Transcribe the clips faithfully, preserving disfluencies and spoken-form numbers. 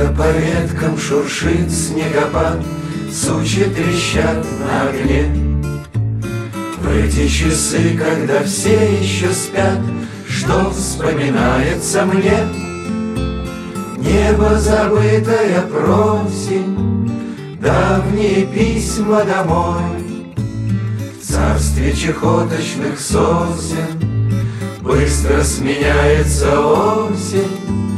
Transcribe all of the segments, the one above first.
Тихо по веткам шуршит снегопад, сучья трещат на огне. В эти часы, когда все еще спят, что вспоминается мне? Небо забытое просень, давние письма домой. В царстве чехоточных сосен быстро сменяется осень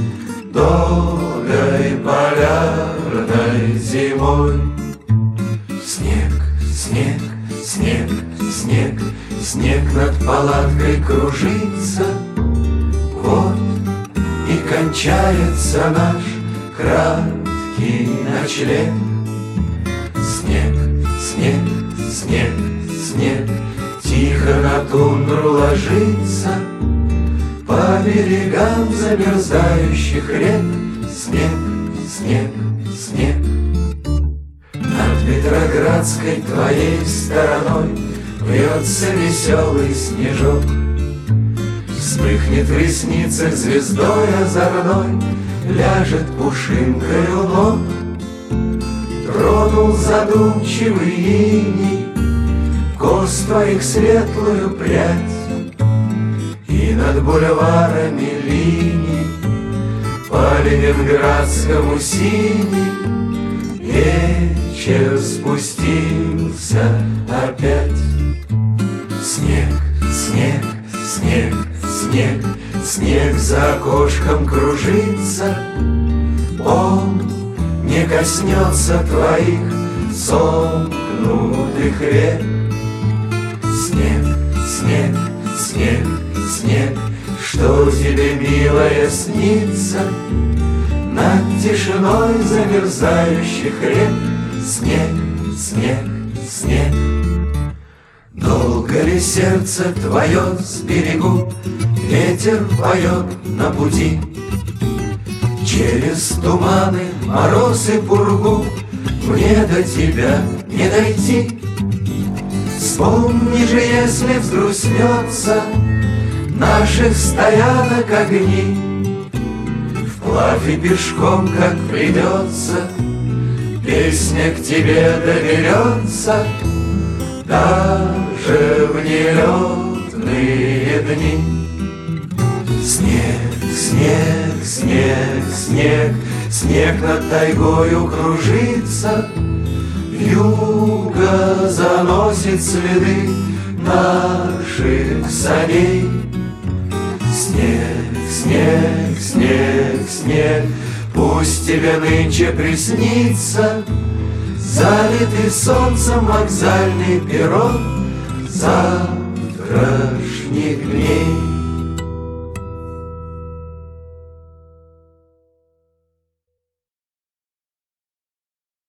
долгой полярной зимой. Снег, снег, снег, снег, снег над палаткой кружится. Вот и кончается наш краткий ночлег. Снег, снег, снег, снег тихо на тундру ложится. По берегам замерзающих рек снег, снег, снег. Над Петроградской твоей стороной вьется веселый снежок. Вспыхнет в ресницах звездой озорной, ляжет пушинкой у ног. Тронул задумчивый иней кос твоих светлую прядь, и над бульварами линий по ленинградскому синий вечер спустился опять. Снег, снег, снег, снег, снег за окошком кружится. Он не коснется твоих сомкнутых век. Снег, снег, снег, снег, что тебе, милая, снится над тишиной замерзающих рек? Снег, снег, снег. Долго ли сердце твое с берегу ветер поет на пути? Через туманы, мороз и пургу мне до тебя не дойти. Вспомни же, если взгрустнется наших стоянок огни, вплавь и пешком, как придется, песня к тебе доберется даже в нелетные дни. Снег, снег, снег, снег, снег над тайгою кружится. Вьюга заносит следы наших саней. Снег, снег, снег, снег, пусть тебе нынче приснится залитый солнцем вокзальный перрон завтрашних дней.